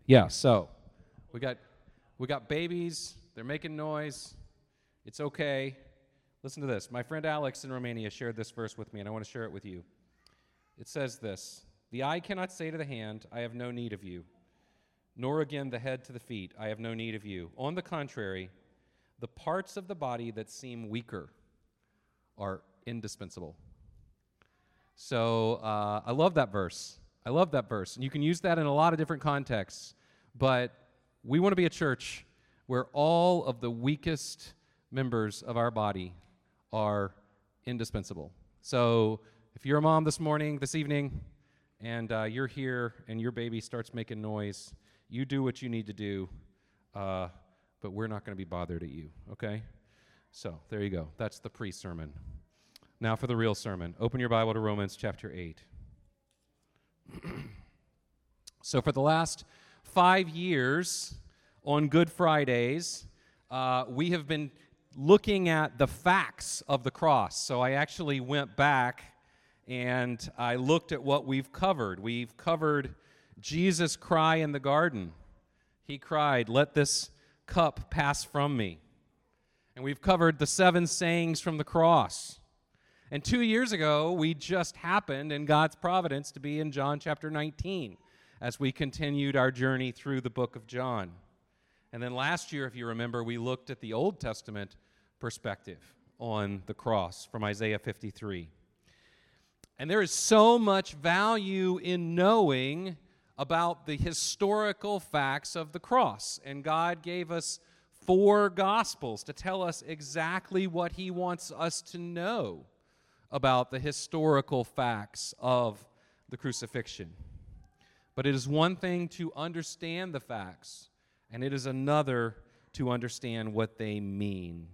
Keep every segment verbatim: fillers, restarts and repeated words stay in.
Yeah, so we got we got babies. They're making noise. It's okay. Listen to this. My friend Alex in Romania shared this verse with me, and I want to share it with you. It says this: "The eye cannot say to the hand, I have no need of you, nor again the head to the feet, I have no need of you. On the contrary, the parts of the body that seem weaker are indispensable." So uh, I love that verse. I love that verse. And you can use that in a lot of different contexts. But we want to be a church where all of the weakest members of our body are indispensable. So if you're a mom this morning, this evening, and uh, you're here and your baby starts making noise, you do what you need to do, uh, but we're not going to be bothered at you, okay? So there you go. That's the pre-sermon. Now for the real sermon. Open your Bible to Romans chapter eight. So for the last five years on Good Fridays, uh, we have been looking at the facts of the cross. So I actually went back and I looked at what we've covered. We've covered Jesus' cry in the garden. He cried, "Let this cup pass from me." And we've covered the seven sayings from the cross. And two years ago, we just happened in God's providence to be in John chapter nineteen as we continued our journey through the book of John. And then last year, if you remember, we looked at the Old Testament perspective on the cross from Isaiah fifty-three. And there is so much value in knowing about the historical facts of the cross. And God gave us four Gospels to tell us exactly what He wants us to know about the historical facts of the crucifixion. But it is one thing to understand the facts, and it is another to understand what they mean.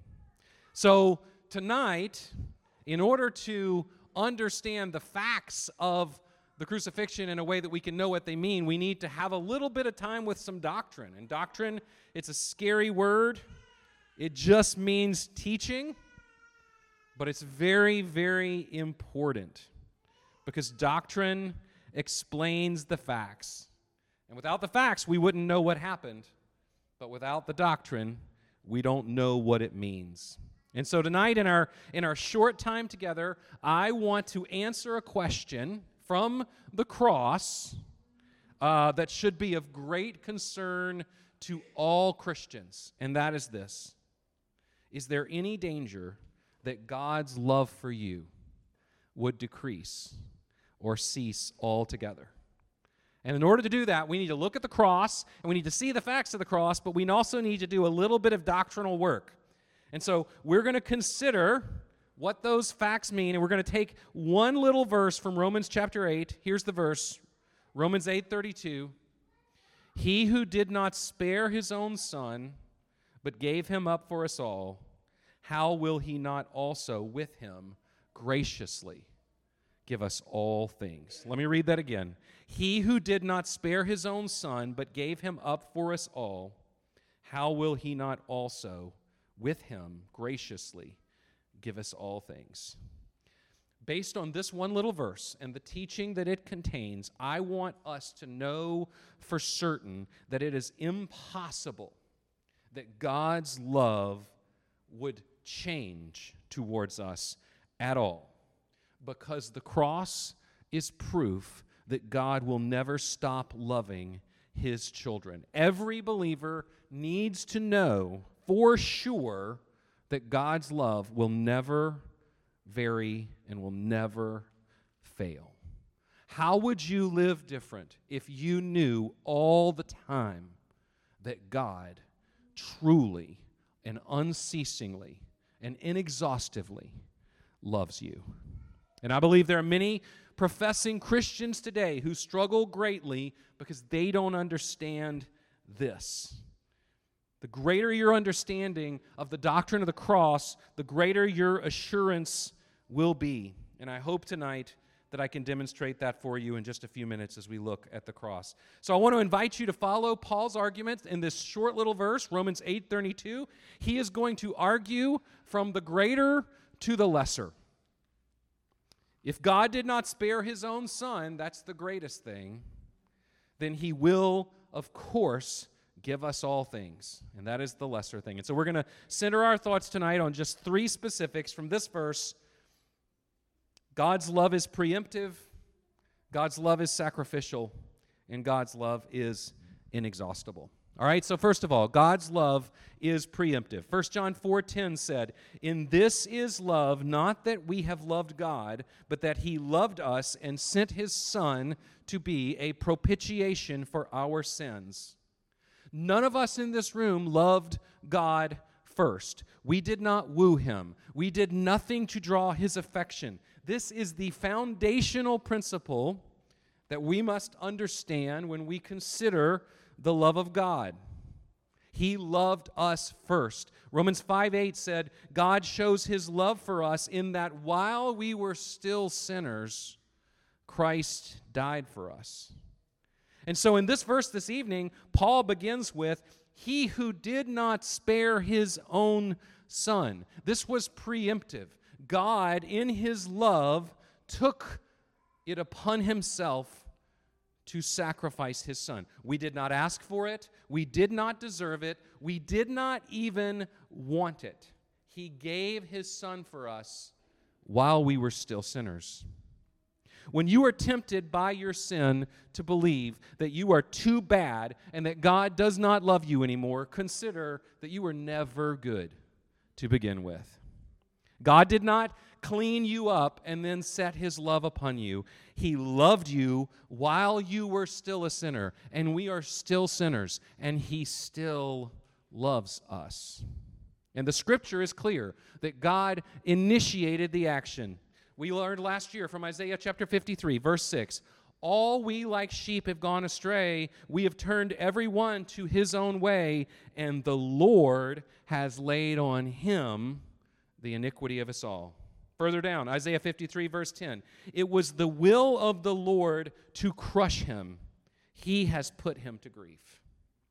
So tonight, in order to understand the facts of the crucifixion in a way that we can know what they mean, we need to have a little bit of time with some doctrine. And doctrine, it's a scary word. It just means teaching. But it's very, very important because doctrine explains the facts. And without the facts, we wouldn't know what happened. But without the doctrine, we don't know what it means. And so tonight in our in our short time together, I want to answer a question from the cross uh, that should be of great concern to all Christians. And that is this: is there any danger that God's love for you would decrease or cease altogether? And in order to do that, we need to look at the cross, and we need to see the facts of the cross, but we also need to do a little bit of doctrinal work. And so we're going to consider what those facts mean, and we're going to take one little verse from Romans chapter eight. Here's the verse, Romans eight thirty-two. "He who did not spare his own son, but gave him up for us all, how will he not also with him graciously give us all things?" Let me read that again. "He who did not spare his own son, but gave him up for us all, how will he not also with him graciously give us all things?" Based on this one little verse and the teaching that it contains, I want us to know for certain that it is impossible that God's love would change towards us at all, because the cross is proof that God will never stop loving His children. Every believer needs to know for sure that God's love will never vary and will never fail. How would you live different if you knew all the time that God truly and unceasingly and inexhaustively loves you? And I believe there are many professing Christians today who struggle greatly because they don't understand this. The greater your understanding of the doctrine of the cross, the greater your assurance will be. And I hope tonight that I can demonstrate that for you in just a few minutes as we look at the cross. So I want to invite you to follow Paul's argument in this short little verse, Romans eight thirty-two. He is going to argue from the greater to the lesser. If God did not spare His own Son, that's the greatest thing, then He will of course, give us all things, and that is the lesser thing. And so we're going to center our thoughts tonight on just three specifics from this verse. God's love is preemptive, God's love is sacrificial, and God's love is inexhaustible. All right, so first of all, God's love is preemptive. First John four ten said, "In this is love, not that we have loved God, but that he loved us and sent his Son to be a propitiation for our sins." None of us in this room loved God first. We did not woo him. We did nothing to draw his affection. This is the foundational principle that we must understand when we consider the love of God. He loved us first. Romans five eight said, God shows his love for us in that while we were still sinners, Christ died for us. And so in this verse this evening, Paul begins with, he who did not spare his own son. This was preemptive. God, in his love, took it upon himself to sacrifice his son. We did not ask for it. We did not deserve it. We did not even want it. He gave his son for us while we were still sinners. When you are tempted by your sin to believe that you are too bad and that God does not love you anymore, consider that you were never good to begin with. God did not clean you up and then set his love upon you. He loved you while you were still a sinner, and we are still sinners, and he still loves us. And the scripture is clear that God initiated the action. We learned last year from Isaiah chapter fifty-three, verse six, all we like sheep have gone astray. We have turned every one to his own way, and the Lord has laid on him the iniquity of us all. Further down, Isaiah fifty-three, verse ten, it was the will of the Lord to crush him. He has put him to grief.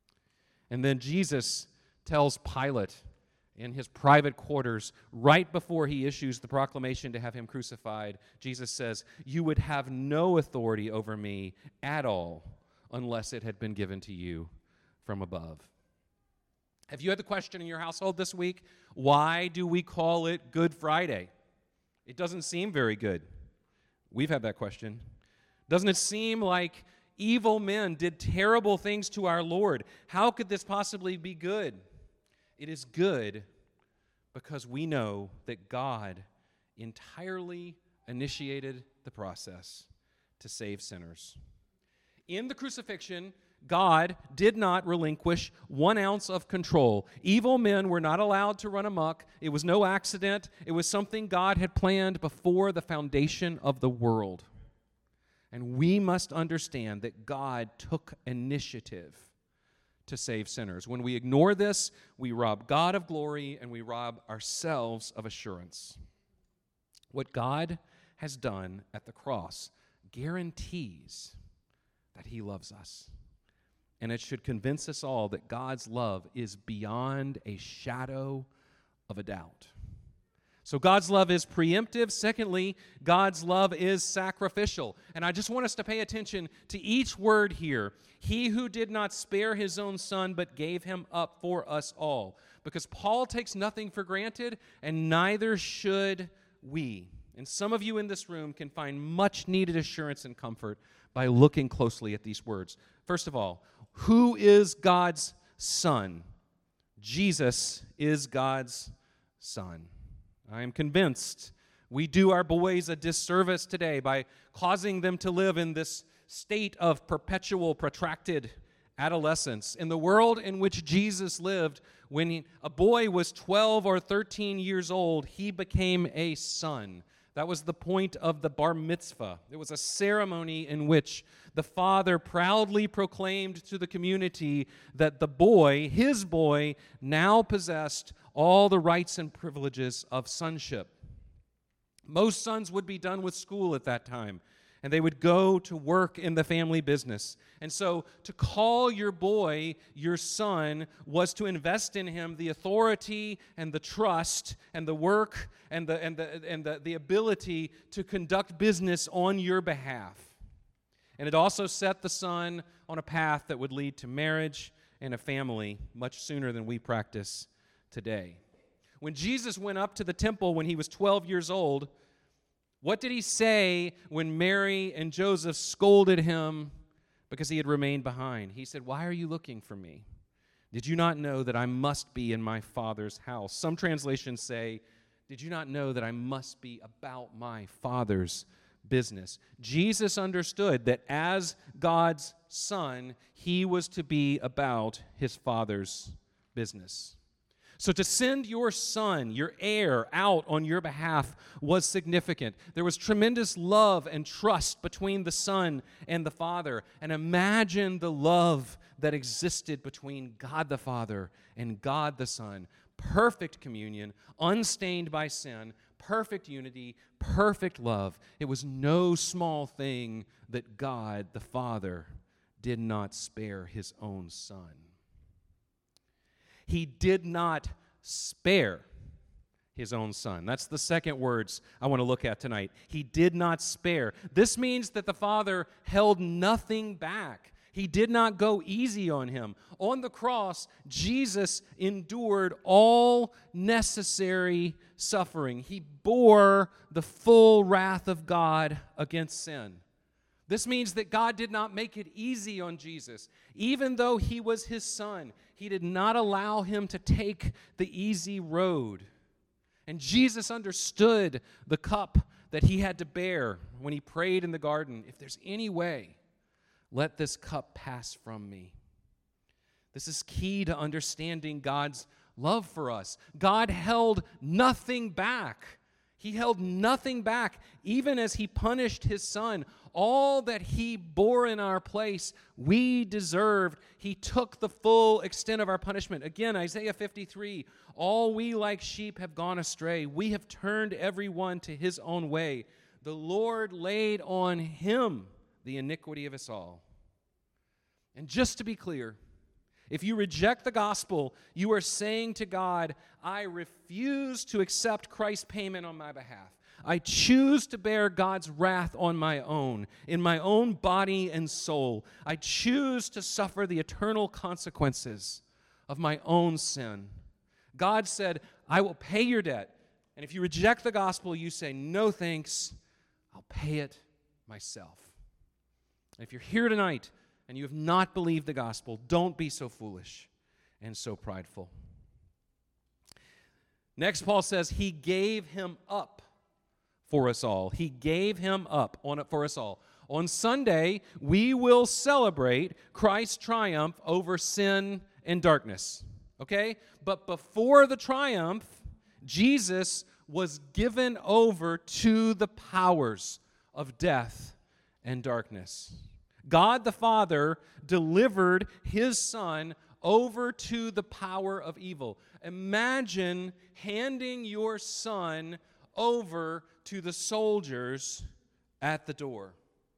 And then Jesus tells Pilate in his private quarters, right before he issues the proclamation to have him crucified, Jesus says, you would have no authority over me at all unless it had been given to you from above. Have you had the question in your household this week, why do we call it Good Friday? It doesn't seem very good. We've had that question. Doesn't it seem like evil men did terrible things to our Lord? How could this possibly be good? It is good because we know that God entirely initiated the process to save sinners. In the crucifixion, God did not relinquish one ounce of control. Evil men were not allowed to run amok. It was no accident. It was something God had planned before the foundation of the world. And we must understand that God took initiative to save sinners. When we ignore this, we rob God of glory and we rob ourselves of assurance. What God has done at the cross guarantees that he loves us. And it should convince us all that God's love is beyond a shadow of a doubt. So God's love is preemptive. Secondly, God's love is sacrificial. And I just want us to pay attention to each word here. He who did not spare his own son, but gave him up for us all. Because Paul takes nothing for granted, and neither should we. And some of you in this room can find much needed assurance and comfort by looking closely at these words. First of all, who is God's son? Jesus is God's son. I am convinced we do our boys a disservice today by causing them to live in this state of perpetual, protracted adolescence. In the world in which Jesus lived, when he, a boy was twelve or thirteen years old, he became a son. That was the point of the bar mitzvah. It was a ceremony in which the father proudly proclaimed to the community that the boy, his boy, now possessed all the rights and privileges of sonship. Most sons would be done with school at that time, and they would go to work in the family business. And so to call your boy your son was to invest in him the authority and the trust and the work and the and the and the, the ability to conduct business on your behalf. And it also set the son on a path that would lead to marriage and a family much sooner than we practice today. When Jesus went up to the temple when he was twelve years old, what did he say when Mary and Joseph scolded him because he had remained behind? He said, "Why are you looking for me? Did you not know that I must be in my Father's house?" Some translations say, "Did you not know that I must be about my Father's business?" Jesus understood that as God's Son, he was to be about his Father's business. So to send your son, your heir, out on your behalf was significant. There was tremendous love and trust between the Son and the Father. And imagine the love that existed between God the Father and God the Son. Perfect communion, unstained by sin, perfect unity, perfect love. It was no small thing that God the Father did not spare his own Son. He did not spare his own Son. That's the second words I want to look at tonight. He did not spare. This means that the Father held nothing back. He did not go easy on him. On the cross, Jesus endured all necessary suffering. He bore the full wrath of God against sin. This means that God did not make it easy on Jesus. Even though he was his son, he did not allow him to take the easy road. And Jesus understood the cup that he had to bear when he prayed in the garden. If there's any way, let this cup pass from me. This is key to understanding God's love for us. God held nothing back. He held nothing back, even as he punished his son. All that he bore in our place, we deserved. He took the full extent of our punishment. Again, Isaiah fifty-three, all we like sheep have gone astray. We have turned every one to his own way. The Lord laid on him the iniquity of us all. And just to be clear, if you reject the gospel, you are saying to God, I refuse to accept Christ's payment on my behalf. I choose to bear God's wrath on my own, in my own body and soul. I choose to suffer the eternal consequences of my own sin. God said, I will pay your debt. And if you reject the gospel, you say, no thanks, I'll pay it myself. And if you're here tonight and you have not believed the gospel, don't be so foolish and so prideful. Next, Paul says, he gave him up for us all. He gave him up on it for us all. On Sunday, we will celebrate Christ's triumph over sin and darkness. Okay? But before the triumph, Jesus was given over to the powers of death and darkness. God the Father delivered his Son over to the power of evil. Imagine handing your son over to the soldiers at the door.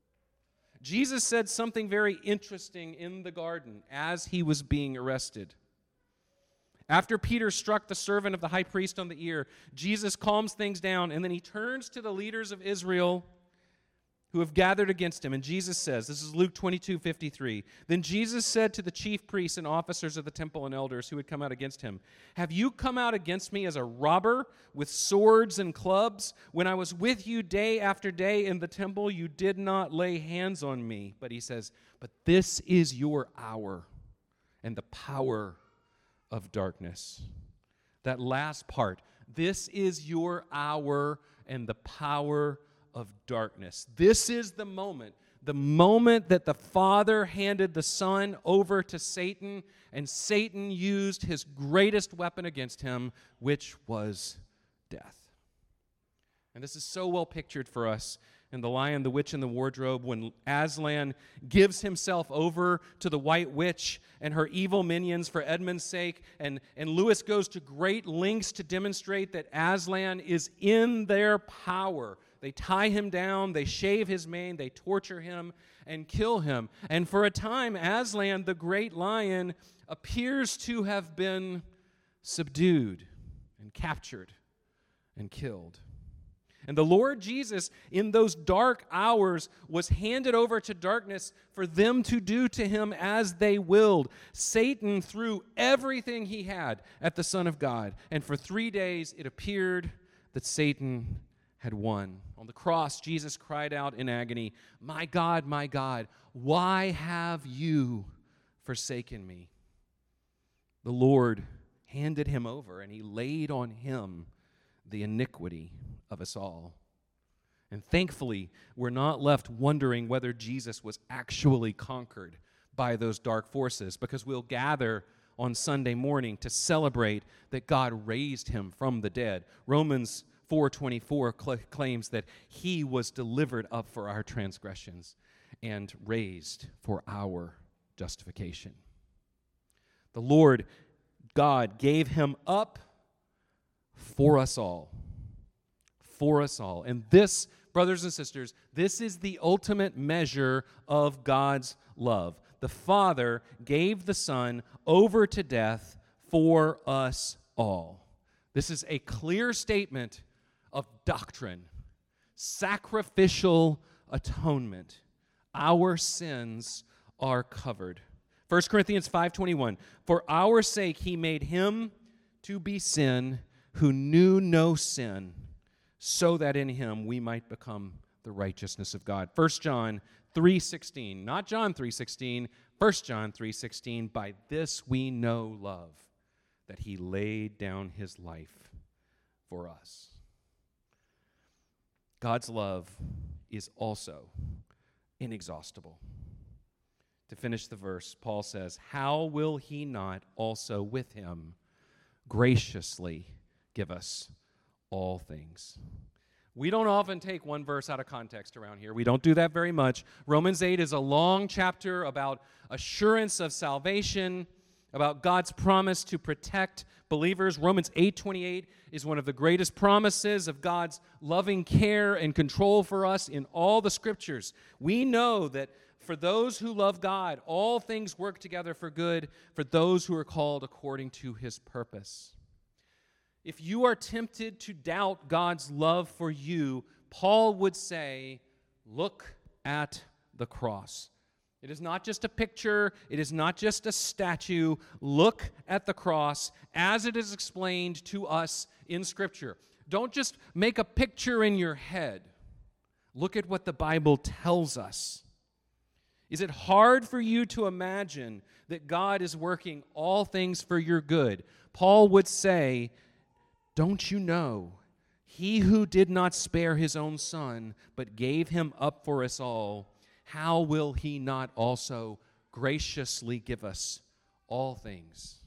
Jesus said something very interesting in the garden as he was being arrested. After Peter struck the servant of the high priest on the ear, Jesus calms things down, and then he turns to the leaders of Israel who have gathered against him. And Jesus says, this is Luke twenty-two fifty-three, then Jesus said to the chief priests and officers of the temple and elders who had come out against him, have you come out against me as a robber with swords and clubs? When I was with you day after day in the temple, you did not lay hands on me. But he says, but this is your hour and the power of darkness. That last part, this is your hour and the power of darkness. This is the moment, the moment that the Father handed the Son over to Satan, and Satan used his greatest weapon against him, which was death. And this is so well pictured for us in The Lion, the Witch, and the Wardrobe, when Aslan gives himself over to the White Witch and her evil minions for Edmund's sake, and, and Lewis goes to great lengths to demonstrate that Aslan is in their power. They tie him down, they shave his mane, they torture him and kill him. And for a time, Aslan, the great lion, appears to have been subdued and captured and killed. And the Lord Jesus, in those dark hours, was handed over to darkness for them to do to him as they willed. Satan threw everything he had at the Son of God, and for three days it appeared that Satan had won. On the cross, Jesus cried out in agony, "My God, my God, why have you forsaken me?" The Lord handed him over, and he laid on him the iniquity of us all. And thankfully, we're not left wondering whether Jesus was actually conquered by those dark forces, because we'll gather on Sunday morning to celebrate that God raised him from the dead. Romans four twenty-four cl- claims that he was delivered up for our transgressions and raised for our justification. The Lord God gave him up for us all. For us all. And this, brothers and sisters, this is the ultimate measure of God's love. The Father gave the Son over to death for us all. This is a clear statement of doctrine. Sacrificial atonement. Our sins are covered. First Corinthians five twenty-one, for our sake he made him to be sin who knew no sin, so that in him we might become the righteousness of God. First John three sixteen, not John three sixteen, First John three sixteen, by this we know love, that he laid down his life for us. God's love is also inexhaustible. To finish the verse, Paul says, how will he not also with him graciously give us all things? We don't often take one verse out of context around here. We don't do that very much. Romans eight is a long chapter about assurance of salvation, about God's promise to protect believers. Romans eight twenty-eight is one of the greatest promises of God's loving care and control for us in all the Scriptures. We know that for those who love God, all things work together for good for those who are called according to his purpose. If you are tempted to doubt God's love for you, Paul would say, look at the cross. It is not just a picture. It is not just a statue. Look at the cross as it is explained to us in Scripture. Don't just make a picture in your head. Look at what the Bible tells us. Is it hard for you to imagine that God is working all things for your good? Paul would say, don't you know, he who did not spare his own son, but gave him up for us all, how will he not also graciously give us all things?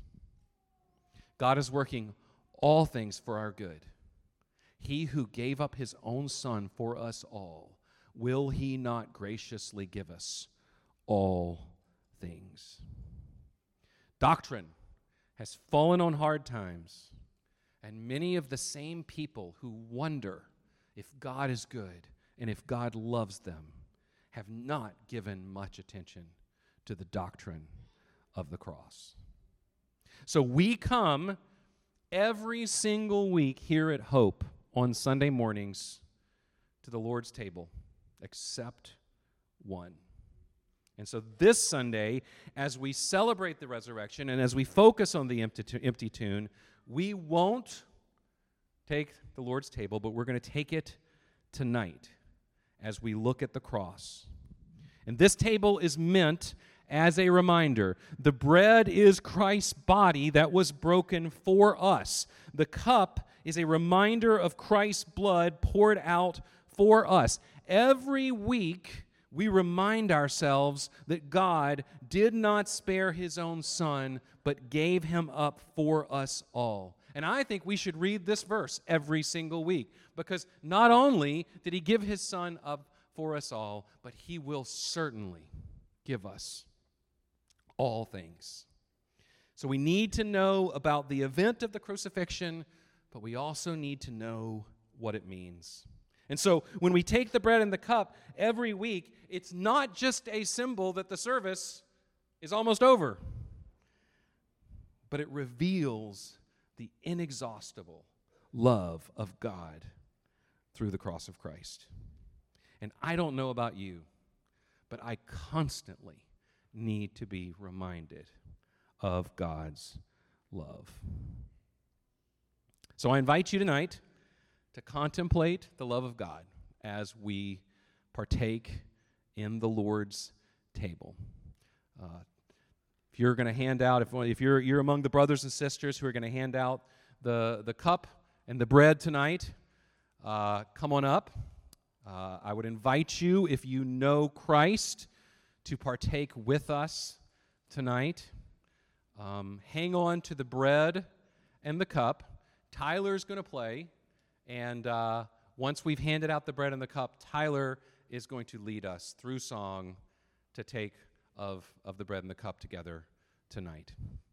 God is working all things for our good. He who gave up his own son for us all, will he not graciously give us all things? Doctrine has fallen on hard times, and many of the same people who wonder if God is good and if God loves them have not given much attention to the doctrine of the cross. So we come every single week here at Hope on Sunday mornings to the Lord's table, except one. And so this Sunday, as we celebrate the resurrection and as we focus on the empty, empty tomb, we won't take the Lord's table, but we're going to take it tonight as we look at the cross. And this table is meant as a reminder. The bread is Christ's body that was broken for us. The cup is a reminder of Christ's blood poured out for us. Every week, we remind ourselves that God did not spare his own son, but gave him up for us all. And I think we should read this verse every single week, because not only did he give his son up for us all, but he will certainly give us all things. So we need to know about the event of the crucifixion, but we also need to know what it means. And so when we take the bread and the cup every week, it's not just a symbol that the service is almost over, but it reveals the inexhaustible love of God through the cross of Christ. And I don't know about you, but I constantly need to be reminded of God's love. So I invite you tonight to contemplate the love of God as we partake in the Lord's table. Uh, if you're going to hand out, if, if you're, you're among the brothers and sisters who are going to hand out the, the cup and the bread tonight, uh, come on up. Uh, I would invite you, if you know Christ, to partake with us tonight. Um, hang on to the bread and the cup. Tyler's going to play, and uh, once we've handed out the bread and the cup, Tyler is going to lead us through song to take of, of the bread and the cup together tonight.